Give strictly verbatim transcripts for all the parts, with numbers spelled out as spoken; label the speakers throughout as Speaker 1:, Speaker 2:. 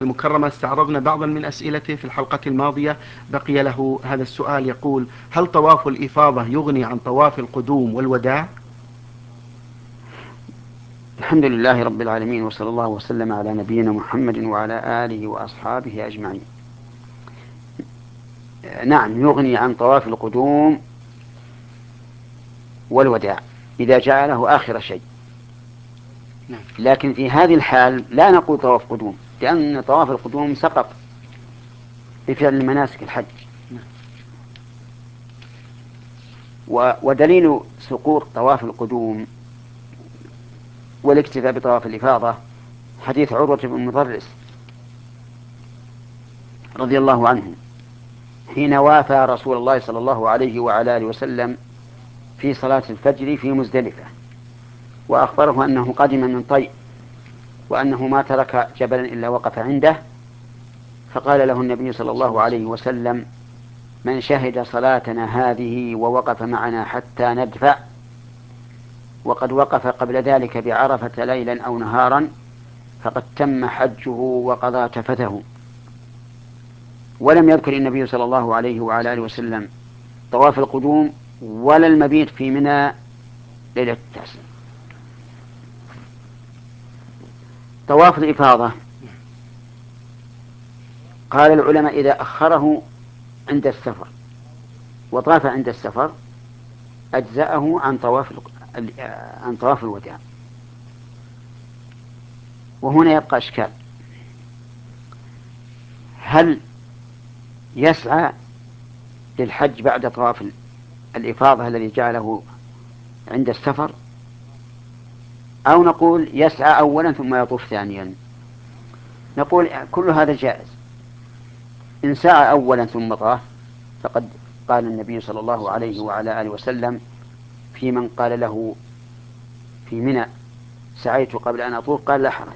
Speaker 1: المكرمة استعرضنا بعضا من أسئلته في الحلقة الماضية. بقي له هذا السؤال يقول: هل طواف الإفاضة يغني عن طواف القدوم والوداع؟
Speaker 2: الحمد لله رب العالمين، وصلى الله وسلم على نبينا محمد وعلى آله وأصحابه أجمعين. نعم، يغني عن طواف القدوم والوداع إذا جعله آخر شيء. لكن في هذه الحال لا نقول طواف قدوم، لأن طواف القدوم سقط بفعل مناسك الحج. ودليل سقوط طواف القدوم والاكتفاء بطواف الإفاضة حديث عروة بن مضرس رضي الله عنه حين وافى رسول الله صلى الله عليه وعلى آله وسلم في صلاة الفجر في مزدلفة، وأخبره أنه قدم من طي، وأنه ما ترك جبلا إلا وقف عنده. فقال له النبي صلى الله عليه وسلم: من شهد صلاتنا هذه ووقف معنا حتى ندفع، وقد وقف قبل ذلك بعرفة ليلا أو نهارا، فقد تم حجه وقضى تفثه. ولم يذكر النبي صلى الله عليه وعلى آله وسلم طواف القدوم ولا المبيت في منى ليلة التاسع. طواف الإفاضة قال العلماء: إذا أخره عند السفر وطاف عند السفر أجزأه عن طواف عن طواف الوداع. وهنا يبقى إشكال: هل يسعى للحج بعد طواف الإفاضة الذي جعله عند السفر، أو نقول يسعى أولا ثم يطوف ثانيا؟ نقول كل هذا جائز. إن سعى أولا ثم طاف فقد قال النبي صلى الله عليه وعلى آله وسلم في من قال له في منى: سعيت قبل أن أطوف، قال: لا حرج.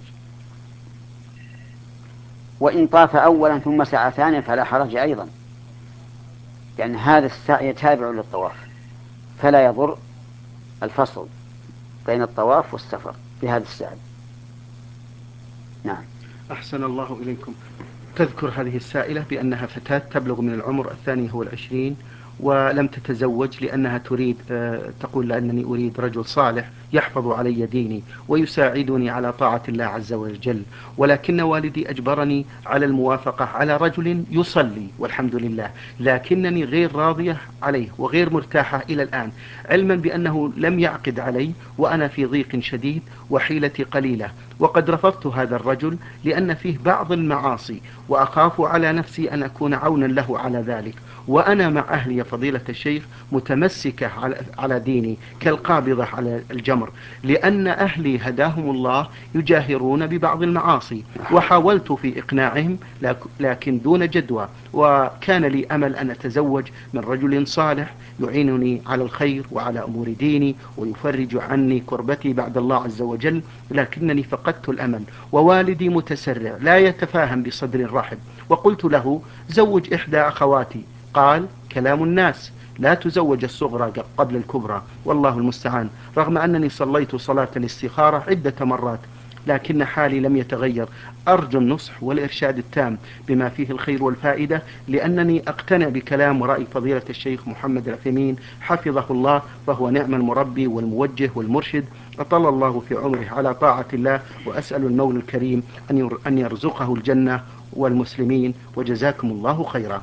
Speaker 2: وإن طاف أولا ثم سعى ثانيا فلا حرج أيضا، لأن هذا السعي تابع للطواف، فلا يضر الفصل بين الطواف والسفر في هذا السعي. نعم.
Speaker 1: أحسن الله إليكم. تذكر هذه السائلة بأنها فتاة تبلغ من العمر الثاني هو العشرين، ولم تتزوج لأنها تريد آه، تقول: لأنني أريد رجل صالح يحفظ علي ديني ويساعدني على طاعة الله عز وجل، ولكن والدي أجبرني على الموافقة على رجل يصلي والحمد لله، لكنني غير راضية عليه وغير مرتاحة إلى الآن، علما بأنه لم يعقد علي وأنا في ضيق شديد وحيلتي قليلة، وقد رفضت هذا الرجل لأن فيه بعض المعاصي، وأخاف على نفسي أن أكون عونا له على ذلك، وأنا مع أهلي يا فضيلة الشيخ متمسكة على ديني كالقابضة على الجمر، لأن أهلي هداهم الله يجاهرون ببعض المعاصي، وحاولت في إقناعهم لكن دون جدوى، وكان لي أمل أن أتزوج من رجل صالح يعينني على الخير وعلى أمور ديني ويفرج عني كربتي بعد الله عز وجل، لكنني فقدت الأمل، ووالدي متسرع لا يتفاهم بصدر رحب، وقلت له: زوج إحدى أخواتي. قال: كلام الناس، لا تزوج الصغرى قبل الكبرى، والله المستعان، رغم أنني صليت صلاة الاستخارة عدة مرات لكن حالي لم يتغير. أرجو النصح والإرشاد التام بما فيه الخير والفائدة، لأنني أقتنع بكلام ورأي فضيلة الشيخ محمد العثيمين حفظه الله، فهو نعم المربي والموجه والمرشد، أطل الله في عمره على طاعة الله، وأسأل المولى الكريم أن يرزقه الجنة والمسلمين، وجزاكم الله خيرا.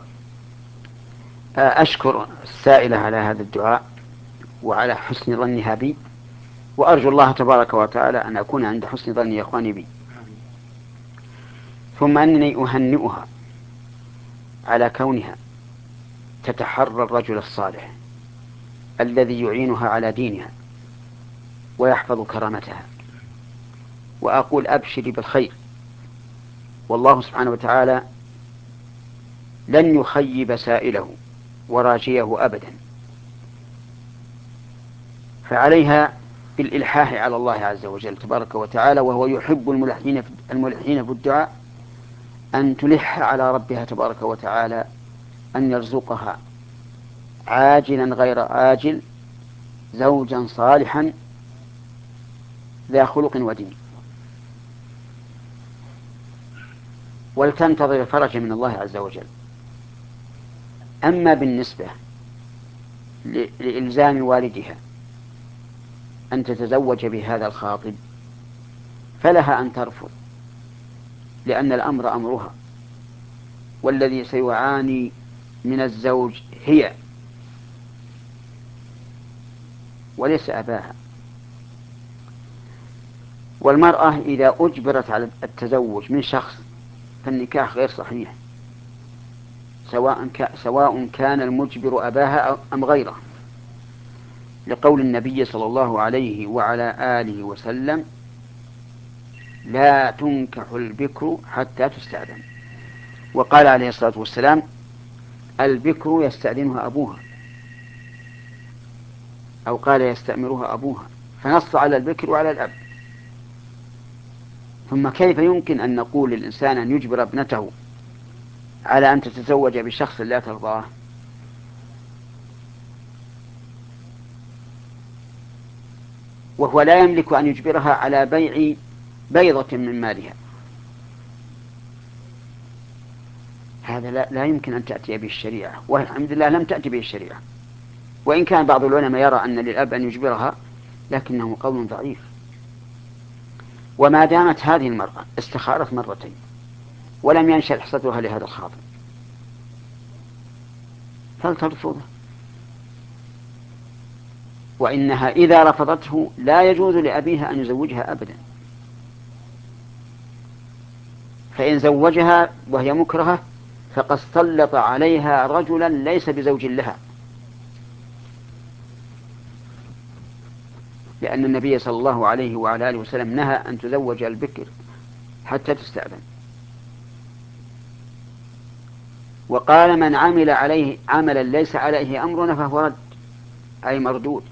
Speaker 2: أشكر السائلة على هذا الدعاء وعلى حسن ظنها بي، وأرجو الله تبارك وتعالى أن أكون عند حسن ظن يا إخواني بي. ثم أنني أهنئها على كونها تتحرى الرجل الصالح الذي يعينها على دينها ويحفظ كرامتها، وأقول: أبشري بالخير، والله سبحانه وتعالى لن يخيب سائله وراجيه أبدا. فعليها بالإلحاح على الله عز وجل تبارك وتعالى، وهو يحب الملحين الملحين في الدعاء، أن تلح على ربها تبارك وتعالى أن يرزقها عاجلا غير آجل زوجا صالحا ذا خلق ودين. ولتنتظر الفرج من الله عز وجل. أما بالنسبة لإلزام والدها أن تتزوج بهذا الخاطب فلها أن ترفض، لأن الأمر أمرها، والذي سيعاني من الزوج هي وليس أباها. والمرأة إذا أجبرت على التزوج من شخص فالنكاح غير صحيح، سواء سواء كان المجبر أباها أم غيره، لقول النبي صلى الله عليه وعلى آله وسلم: لا تنكح البكر حتى تستأذن. وقال عليه الصلاة والسلام: البكر يستأذنها أبوها، أو قال يستأمرها أبوها، فنص على البكر وعلى الأب. ثم كيف يمكن أن نقول للإنسان أن يجبر ابنته على أن تتزوج بشخص لا ترضاه؟ وهو لا يملك أن يجبرها على بيع بيضة من مالها. هذا لا, لا يمكن أن تأتي به الشريعة، والحمد لله لم تأتي به الشريعة، وإن كان بعض العلماء يرى أن للأب أن يجبرها، لكنه قول ضعيف. وما دامت هذه المرأة استخارت مرتين ولم ينشأ صدرها لهذا الخاطب فلترفضه، وإنها إذا رفضته لا يجوز لأبيها أن يزوجها أبدا، فإن زوجها وهي مكرهة فقد سلط عليها رجلا ليس بزوج لها، لأن النبي صلى الله عليه وعلى آله وسلم نهى أن تزوج البكر حتى تستأذن. وقال: من عمل عليه عملا ليس عليه أمرنا فهو رد، أي مردود.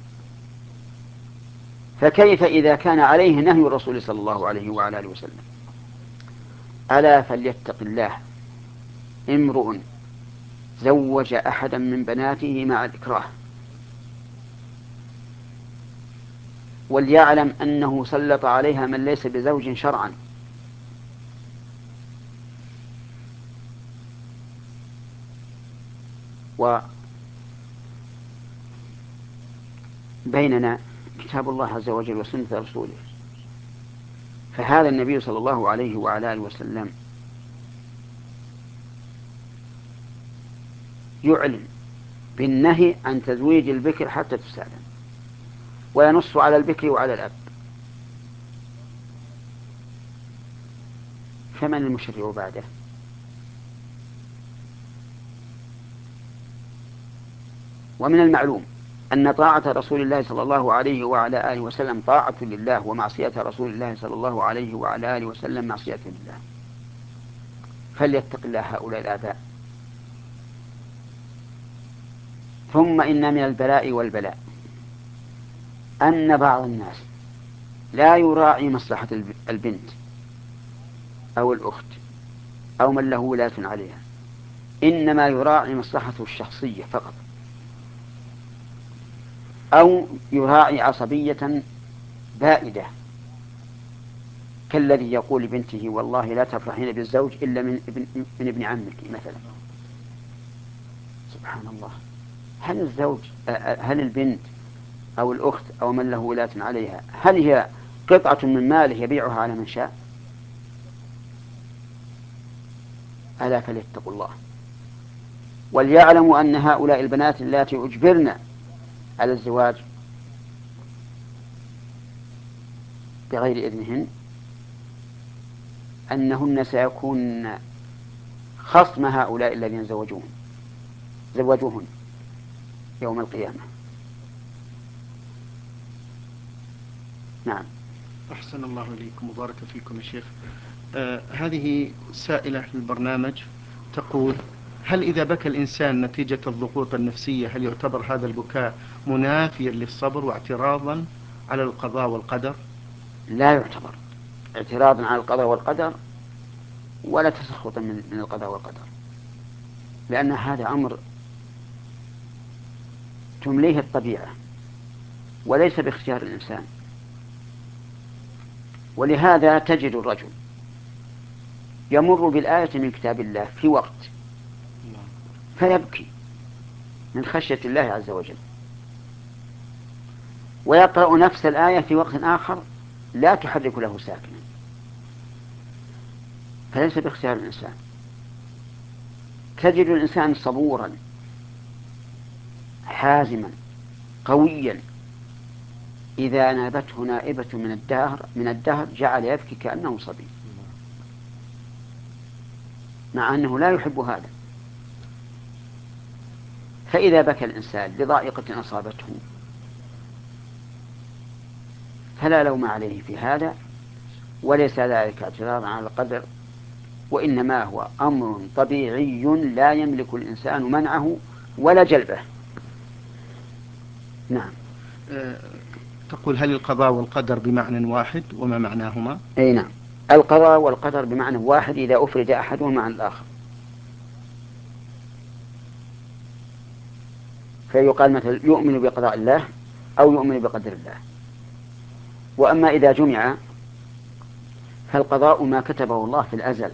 Speaker 2: فكيف إذا كان عليه نهي الرسول صلى الله عليه وعلى آله وسلم؟ ألا فليتق الله امرؤ زوج أحدا من بناته مع الإكراه، وليعلم أنه سلط عليها من ليس بزوج شرعا. وبيننا كتاب الله عز وجل وسنة رسوله، فهذا النبي صلى الله عليه وعلى آله وسلم يعلن بالنهي عن تزويج البكر حتى تستأذن، وينص على البكر وعلى الأب. فمن المشرع بعده؟ ومن المعلوم أن طاعة رسول الله صلى الله عليه وعلى آله وسلم طاعة لله، ومعصية رسول الله صلى الله عليه وعلى آله وسلم معصية لله. فليتق الله هؤلاء الآباء. ثم إن من البلاء والبلاء أن بعض الناس لا يراعي مصلحة البنت أو الأخت أو من له ولاة عليها، إنما يراعي مصلحته الشخصية فقط، أو يراعي عصبية بائدة، كالذي يقول لبنته: والله لا تفرحين بالزوج إلا من ابن, من ابن عمك مثلا. سبحان الله، هل الزوج هل البنت أو الأخت أو من له ولاة عليها هل هي قطعة من ماله يبيعها على من شاء؟ ألا فليتقوا الله، وليعلموا أن هؤلاء البنات اللاتي أجبرن على الزواج بغير إذنهن أنهن سيكون خصم هؤلاء الذين زوجوهن زوجوهن يوم القيامة. نعم.
Speaker 1: أحسن الله إليكم وبارك فيكم يا شيخ. آه هذه سائلة للبرنامج تقول: هل إذا بكى الإنسان نتيجة الضغوط النفسية هل يعتبر هذا البكاء منافيا للصبر واعتراضا على القضاء والقدر؟
Speaker 2: لا يعتبر اعتراضا على القضاء والقدر ولا تسخطا من القضاء والقدر، لأن هذا أمر تمليه الطبيعة وليس باختيار الإنسان. ولهذا تجد الرجل يمر بالآية من كتاب الله في وقت فيبكي من خشية الله عز وجل، ويقرأ نفس الآية في وقت آخر لا تحرك له ساكنا، فليس باختيار الإنسان. تجد الإنسان صبورا حازما قويا، إذا نابته نائبة من الدهر من الدهر جعل يبكي كأنه صبي، مع أنه لا يحب هذا. فإذا بكى الإنسان لضائقة أصابته فلا لوم عليه في هذا، وليس ذلك اعتراضا على القدر، وإنما هو أمر طبيعي لا يملك الإنسان منعه ولا جلبه. نعم.
Speaker 1: أه تقول هل القضاء والقدر بمعنى واحد وما معناهما؟
Speaker 2: أي نعم، القضاء والقدر بمعنى واحد إذا أفرد أحدهما عن الآخر، فيقال مثل يؤمن بقضاء الله أو يؤمن بقدر الله. وأما إذا جمع فالقضاء ما كتبه الله في الأزل،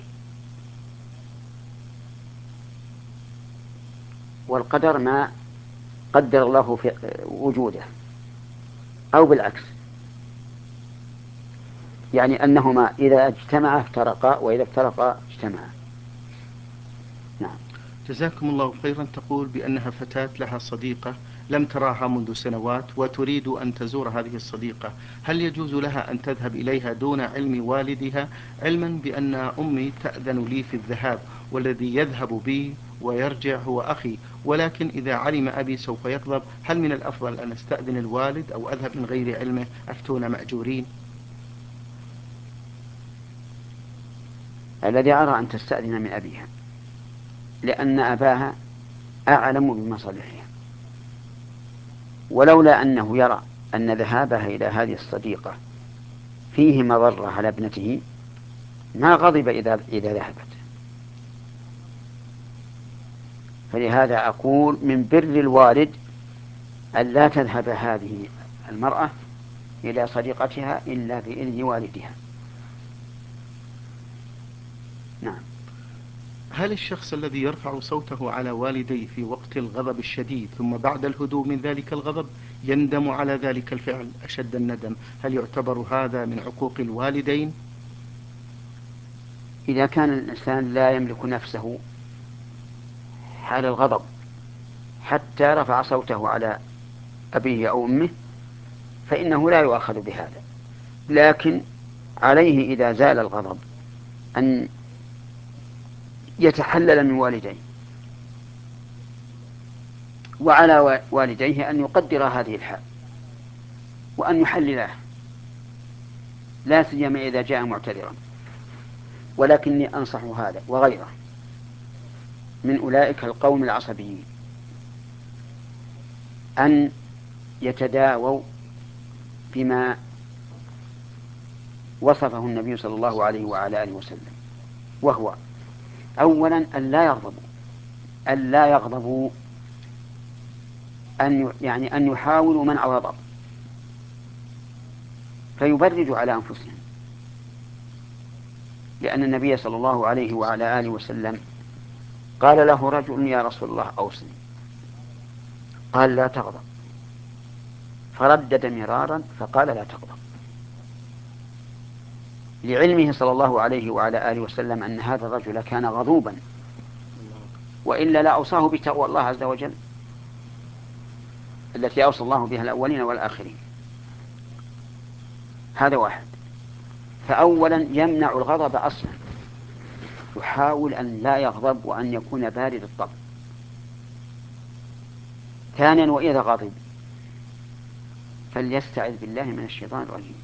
Speaker 2: والقدر ما قدر الله في وجوده، أو بالعكس، يعني أنهما إذا اجتمعا افترقا وإذا افترقا اجتمعا. نعم.
Speaker 1: جزاكم الله خيرا. تقول بأنها فتاة لها صديقة لم تراها منذ سنوات وتريد أن تزور هذه الصديقة، هل يجوز لها أن تذهب إليها دون علم والدها، علما بأن أمي تأذن لي في الذهاب والذي يذهب بي ويرجع هو أخي، ولكن إذا علم أبي سوف يغضب، هل من الأفضل أن أستأذن الوالد أو أذهب من غير علمه؟ أفتون مأجورين.
Speaker 2: الذي أرى أن تستأذن من أبيها، لأن أباها أعلم بمصالحها، ولولا أنه يرى أن ذهابها إلى هذه الصديقة فيه مضرة على ابنته ما غضب إذا إذا ذهبت. فلهذا أقول من بر الوالد أن لا تذهب هذه المرأة إلى صديقتها إلا بإذن والدها. نعم.
Speaker 1: هل الشخص الذي يرفع صوته على والديه في وقت الغضب الشديد ثم بعد الهدوء من ذلك الغضب يندم على ذلك الفعل أشد الندم، هل يعتبر هذا من عقوق الوالدين؟
Speaker 2: إذا كان الإنسان لا يملك نفسه حال الغضب حتى رفع صوته على أبيه أو أمه فإنه لا يؤاخذ بهذا، لكن عليه إذا زال الغضب أن يتحلل من والديه، وعلى والديه أن يقدر هذه الحال وأن يحلله، لا سيما إذا جاء معتذرا. ولكني أنصح هذا وغيره من أولئك القوم العصبيين أن يتداووا بما وصفه النبي صلى الله عليه وعلى آله وسلم، وهو أولا أن لا يغضبوا أن لا يغضبوا أن يعني أن يحاولوا منع الغضب فيبردوا على أنفسهم، لأن النبي صلى الله عليه وعلى آله وسلم قال له رجل يا رسول الله أوصني، قال لا تغضب، فردد مرارا فقال لا تغضب، لعلمه صلى الله عليه وعلى آله وسلم أن هذا الرجل كان غضوبا، وإلا لا أوصاه بتقوى الله عز وجل التي أوصى الله بها الأولين والآخرين. هذا واحد. فأولا يمنع الغضب أصلا، يحاول أن لا يغضب وأن يكون بارد الطبع. ثانيا وإذا غضب فليستعذ بالله من الشيطان الرجيم،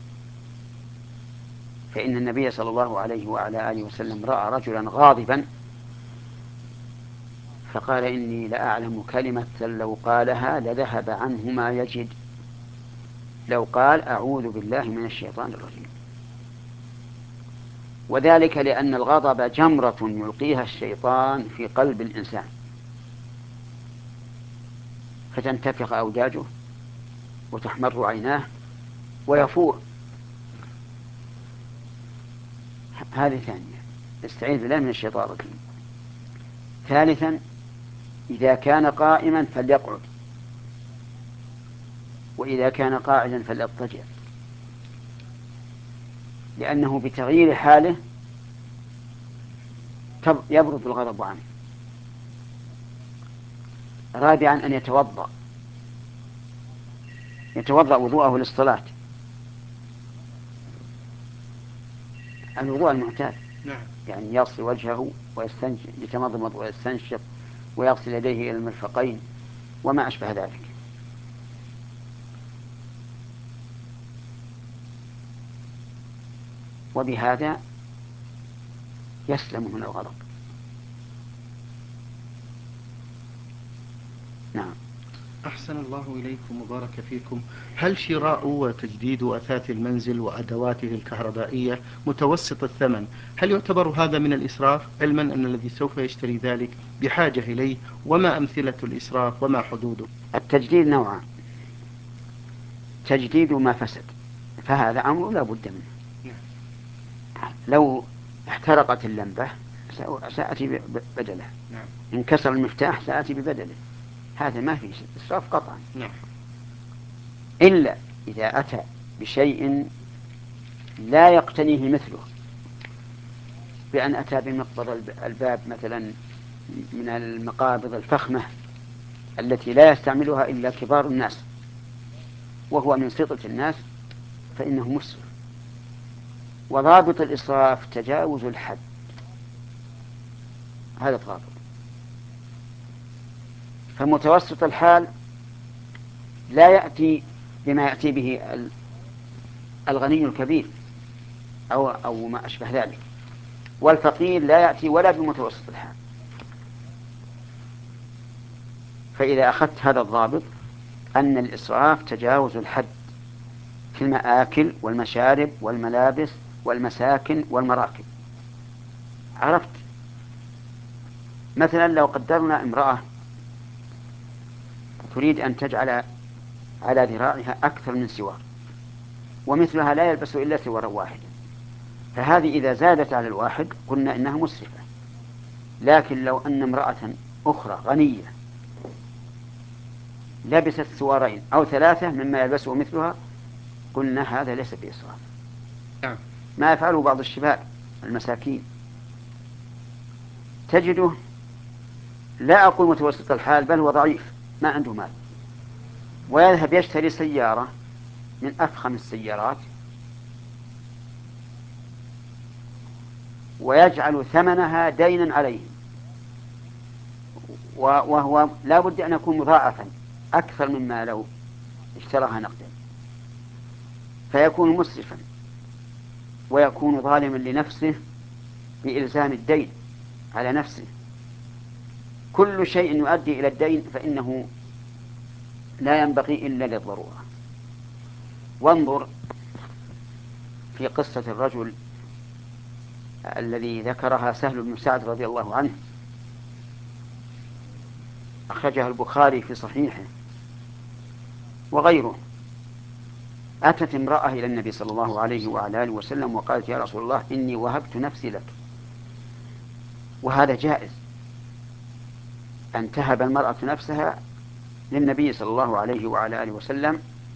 Speaker 2: فإن النبي صلى الله عليه وعلى آله وسلم رأى رجلا غاضبا فقال إني لأعلم كلمة لو قالها لذهب عنه ما يجد، لو قال أعوذ بالله من الشيطان الرجيم. وذلك لأن الغضب جمرة يلقيها الشيطان في قلب الإنسان فتنتفخ أوداجه وتحمر عيناه ويفور. هذه ثانية. استعيذ بالله من الشيطان الرجيم. ثالثا إذا كان قائما فليقعد، وإذا كان قاعدا فليضطجع، لأنه بتغيير حاله يبرد الغضب عنه. رابعا أن يتوضأ يتوضأ وضوءه للصلاة، الوضوء المعتاد،
Speaker 1: نعم.
Speaker 2: يعني يغسل وجهه ويستنشق، يتمضمض ويستنشق ويغسل يديه إلى المرفقين وما أشبه ذلك. وبهذا يسلم من الغضب. نعم.
Speaker 1: أحسن الله إليكم وبارك فيكم. هل شراء وتجديد أثاث المنزل وأدواته الكهربائية متوسط الثمن هل يعتبر هذا من الإسراف، علما أن الذي سوف يشتري ذلك بحاجة إليه؟ وما أمثلة الإسراف وما حدوده؟
Speaker 2: التجديد نوعان: تجديد ما فسد، فهذا أمر لا بد منه. لو احترقت اللمبة سأتي بدله، انكسر المفتاح سأتي ببدله، هذا ما فيه إسراف قطعا. إلا إذا أتى بشيء لا يقتنيه مثله، بأن أتى بمقبض الباب مثلا من المقابض الفخمة التي لا يستعملها إلا كبار الناس وهو من سطة الناس، فإنه مسرف. وضابط الإسراف تجاوز الحد، هذا الضابط. فمتوسط الحال لا يأتي بما يأتي به الغني الكبير أو, أو ما أشبه ذلك، والفقير لا يأتي ولا بمتوسط الحال. فإذا أخذت هذا الضابط أن الإسراف تجاوز الحد في المآكل والمشارب والملابس والمساكن والمراكب. عرفت؟ مثلا لو قدرنا امرأة تريد أن تجعل على ذراعها أكثر من سوار، ومثلها لا يلبس إلا سوارا واحدا، فهذه إذا زادت على الواحد قلنا إنها مسرفة. لكن لو أن امرأة أخرى غنية لبست سوارين أو ثلاثة مما يلبسه مثلها قلنا هذا ليس بإسراف. ما يفعله بعض الشباب المساكين تجده لا أقول متوسط الحال بل هو ضعيف ما عنده مال، ويذهب يشتري سيارة من أفخم السيارات ويجعل ثمنها دينا عليه، وهو لا بد أن يكون مضاعفا أكثر مما لو اشتراها نقدا، فيكون مسرفا ويكون ظالما لنفسه بإلزام الدين على نفسه. كل شيء يؤدي إلى الدين فإنه لا ينبغي إلا للضرورة. وانظر في قصة الرجل الذي ذكرها سهل بن سعد رضي الله عنه، أخرجها البخاري في صحيحه وغيره. أتت امرأة إلى النبي صلى الله عليه وعلى آله وسلم وقالت: يا رسول الله إني وهبت نفسي لك. وهذا جائز أن تهب المرأة نفسها للنبي صلى الله عليه وعلى آله وسلم،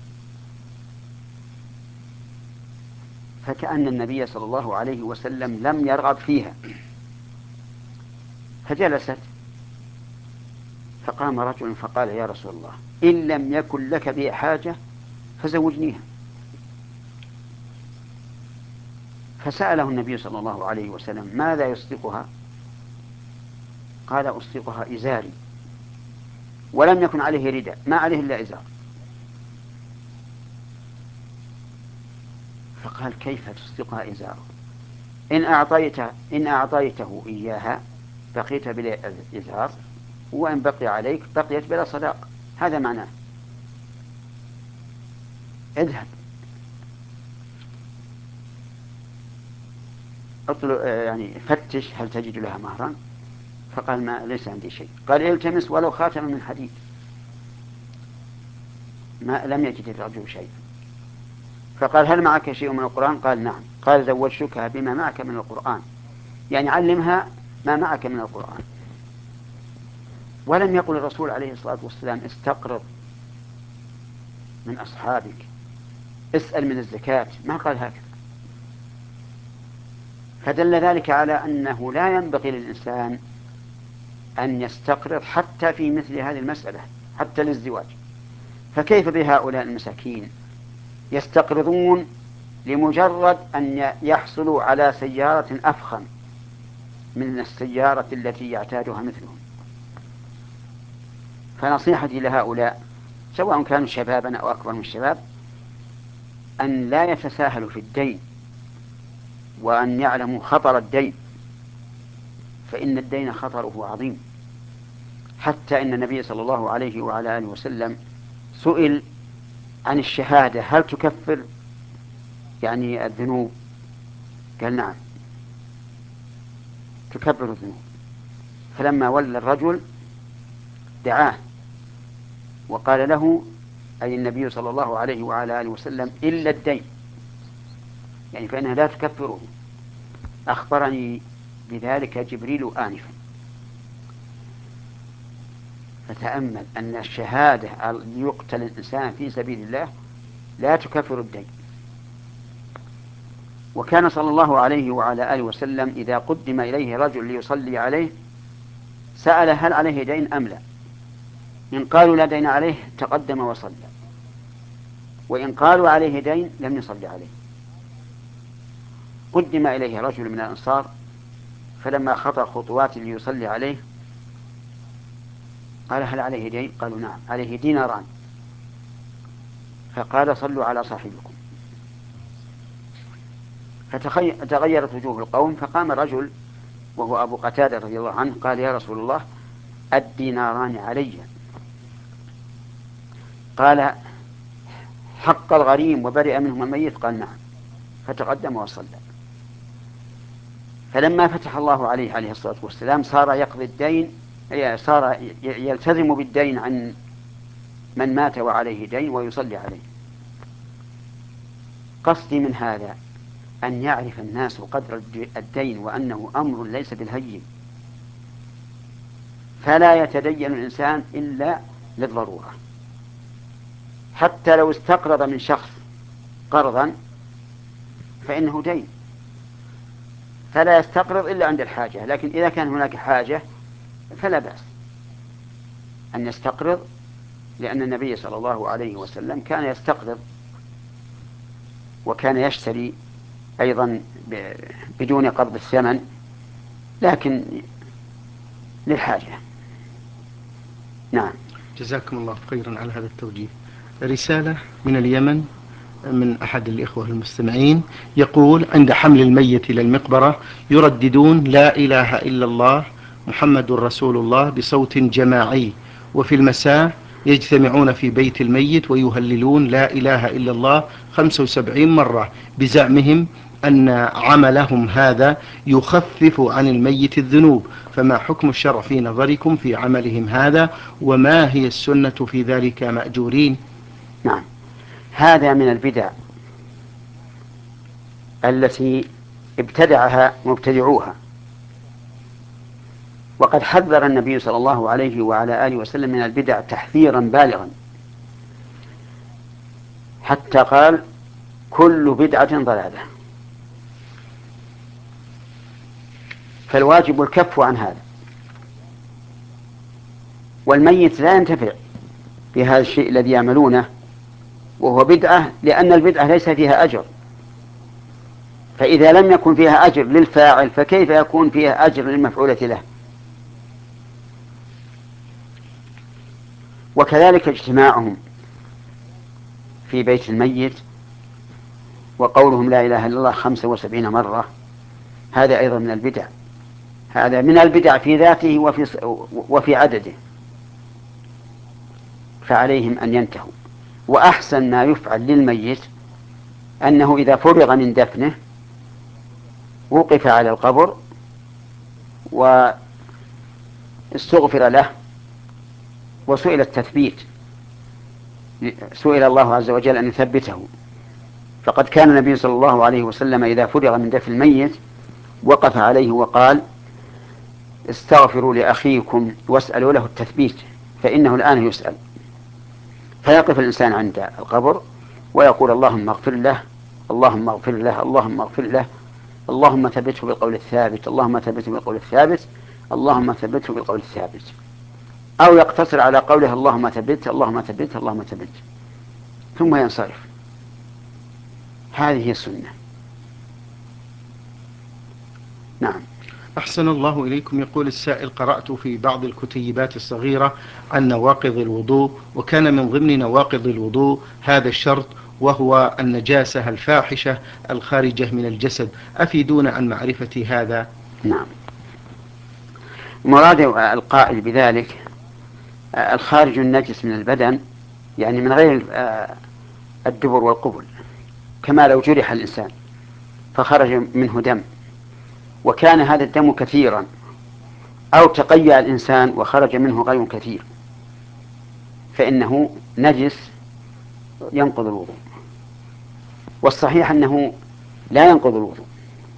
Speaker 2: فكأن النبي صلى الله عليه وسلم لم يرغب فيها، فجلست. فقام رجل فقال: يا رسول الله إن لم يكن لك بها حاجة فزوجنيها. فسأله النبي صلى الله عليه وسلم: ماذا يصدقها؟ قال: أصدقها إزاري. ولم يكن عليه رداء، ما عليه إلا إزار. فقال: كيف تصدقها إزاره؟ إن أعطيته, إن أعطيته إياها بقيت بلا إزار، وإن بقي عليك بقيت بلا صداق. هذا معناه. اذهب اطلع يعني فتش هل تجد لها مهرا. فقال: ما ليس عندي شيء. قال: التمس ولو خاتم من حديد. ما لم يجد الرجل شيء. فقال: هل معك شيء من القرآن؟ قال: نعم. قال: زوجتك بما معك من القرآن يعني علمها ما معك من القرآن. ولم يقل الرسول عليه الصلاة والسلام استقرض من أصحابك، اسأل من الزكاة، ما قال هكذا. فدل ذلك على أنه لا ينبغي للإنسان أن يستقرض حتى في مثل هذه المسألة، حتى للزواج. فكيف بهؤلاء المساكين يستقرضون لمجرد أن يحصلوا على سيارة أفخم من السيارة التي يعتادها مثلهم؟ فنصيحتي لهؤلاء سواء كانوا شبابا أو أكبر من الشباب أن لا يتساهلوا في الدين، وأن يعلموا خطر الدين، فإن الدين خطره عظيم. حتى إن النبي صلى الله عليه وعلى آله وسلم سئل عن الشهادة هل تكفر يعني الذنوب؟ قال نعم تكفر الذنوب. فلما ولى الرجل دعاه وقال له أي النبي صلى الله عليه وعلى آله وسلم إلا الدين، يعني فإنها لا تكفره. أخبرني بذلك جبريل آنفا. فتأمل أن الشهادة أن يقتل الإنسان في سبيل الله لا تكفر الدين. وكان صلى الله عليه وعلى آله وسلم إذا قدم إليه رجل ليصلي عليه سأل هل عليه دين أم لا. إن قالوا لا دين عليه تقدم وصلى، وإن قالوا عليه دين لم يصلي عليه. قدم إليه رجل من الأنصار فلما خطى خطوات ليصلي عليه قال هل عليه دين؟ قالوا نعم عليه ديناران. فقال صلوا على صاحبكم. فتغيرت وجوه القوم، فقام رجل وهو أبو قتادة رضي الله عنه قال يا رسول الله الديناران علي. قال حق الغريم وبرئ منهم الميت؟ قال نعم. فتقدم وصلى. فلما فتح الله عليه عليه الصلاة والسلام صار يقضي الدين، صار يلتزم بالدين عن من مات وعليه دين ويصلي عليه. قصدي من هذا أن يعرف الناس قدر الدين وأنه أمر ليس بالهين، فلا يتدين الإنسان إلا للضرورة. حتى لو استقرض من شخص قرضا فإنه دين، فلا يستقرض إلا عند الحاجة. لكن إذا كان هناك حاجة فلا بأس أن يستقرض، لأن النبي صلى الله عليه وسلم كان يستقرض وكان يشتري أيضا بدون قبض الثمن، لكن للحاجة. نعم.
Speaker 1: جزاكم الله خيرا على هذا التوجيه. رسالة من اليمن من أحد الإخوة المستمعين يقول عند حمل الميت إلى المقبرة يرددون لا إله إلا الله محمد رسول الله بصوت جماعي، وفي المساء يجتمعون في بيت الميت ويهللون لا إله إلا الله خمسة وسبعين مرة بزعمهم أن عملهم هذا يخفف عن الميت الذنوب، فما حكم الشرع في نظركم في عملهم هذا، وما هي السنة في ذلك مأجورين؟
Speaker 2: نعم، هذا من البدع التي ابتدعها مبتدعوها، وقد حذر النبي صلى الله عليه وعلى آله وسلم من البدع تحذيرا بالغا، حتى قال كل بدعة ضلالة. فالواجب الكف عن هذا، والميت لا ينتفع بهذا الشيء الذي يعملونه وهو بدعة، لأن البدعة ليس فيها أجر. فإذا لم يكن فيها أجر للفاعل فكيف يكون فيها أجر للمفعولة له؟ وكذلك اجتماعهم في بيت الميت وقولهم لا إله إلا الله خمسة وسبعين مرة، هذا أيضا من البدع. هذا من البدع في ذاته وفي, وفي عدده، فعليهم أن ينتهوا. وأحسن ما يفعل للميت أنه إذا فرغ من دفنه وقف على القبر واستغفر له وسئل التثبيت، سئل الله عز وجل أن يثبته. فقد كان النبي صلى الله عليه وسلم إذا فرغ من دفن الميت وقف عليه وقال استغفروا لأخيكم واسألوا له التثبيت فإنه الآن يسأل. فيقف الإنسان عند القبر ويقول اللهم اغفر له، اللهم اغفر له، اللهم اغفر له، اللهم ثبته بالقول الثابت، اللهم ثبته بالقول الثابت، اللهم ثبته بالقول الثابت. أو يقتصر على قوله اللهم ثبته، اللهم ثبته، اللهم ثبته، ثم ينصرف. هذه السنة. نعم.
Speaker 1: أحسن الله إليكم. يقول السائل: قرأت في بعض الكتيبات الصغيرة عن نواقض الوضوء، وكان من ضمن نواقض الوضوء هذا الشرط، وهو النجاسة الفاحشة الخارجة من الجسد. أفيدون عن معرفة هذا.
Speaker 2: نعم. مراد القائل بذلك الخارج النجس من البدن، يعني من غير الدبر والقبل، كما لو جرح الإنسان فخرج منه دم وكان هذا الدم كثيرا، أو تقيأ الإنسان وخرج منه غير كثير، فإنه نجس ينقض الوضوء. والصحيح أنه لا ينقض الوضوء،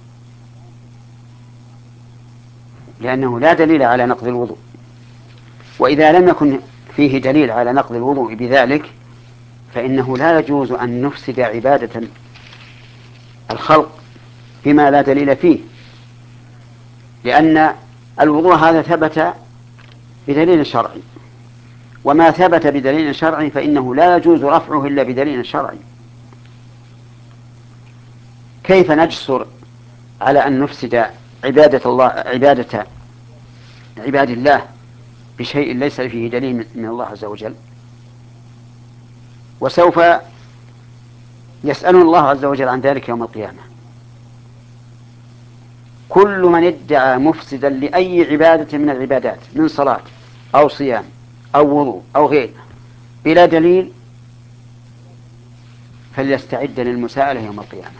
Speaker 2: لأنه لا دليل على نقض الوضوء. وإذا لم يكن فيه دليل على نقض الوضوء بذلك فإنه لا يجوز أن نفسد عبادة الخلق بما لا دليل فيه، لأن الوضوء هذا ثبت بدليل شرعي، وما ثبت بدليل شرعي فإنه لا يجوز رفعه إلا بدليل شرعي. كيف نجسر على أن نفسد عبادة الله عبادة عباد الله بشيء ليس فيه دليل من الله عز وجل؟ وسوف يسألون الله عز وجل عن ذلك يوم القيامة. كل من ادعى مفسدا لأي عبادة من العبادات من صلاة أو صيام أو وضوء أو غيره بلا دليل فليستعد للمساءلة يوم القيامة،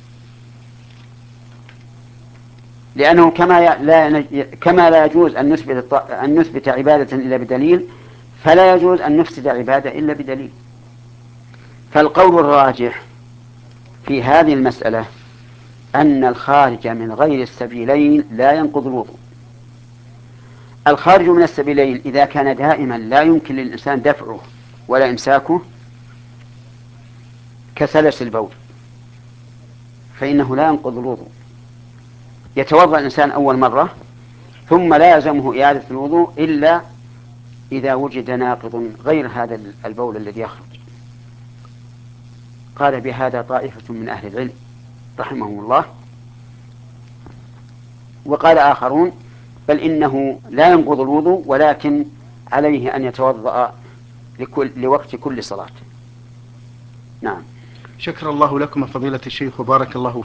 Speaker 2: لأنه كما لا كما لا يجوز أن نثبت أن نثبت عبادة إلا بدليل، فلا يجوز أن نفسد عبادة إلا بدليل. فالقول الراجح في هذه المسألة أن الخارج من غير السبيلين لا ينقض الوضوء. الخارج من السبيلين إذا كان دائما لا يمكن للإنسان دفعه ولا إمساكه كسلس البول فإنه لا ينقض الوضوء. يتوضأ الإنسان أول مرة ثم لا يلزمه إعادة الوضوء إلا إذا وجد ناقض غير هذا البول الذي يخرج. قال بهذا طائفة من أهل العلم رحمهم الله، وقال آخرون بل إنه لا ينقض الوضوء ولكن عليه أن يتوضأ لكل لوقت كل صلاة. نعم.
Speaker 1: شكر الله لكم فضيلة الشيخ وبارك الله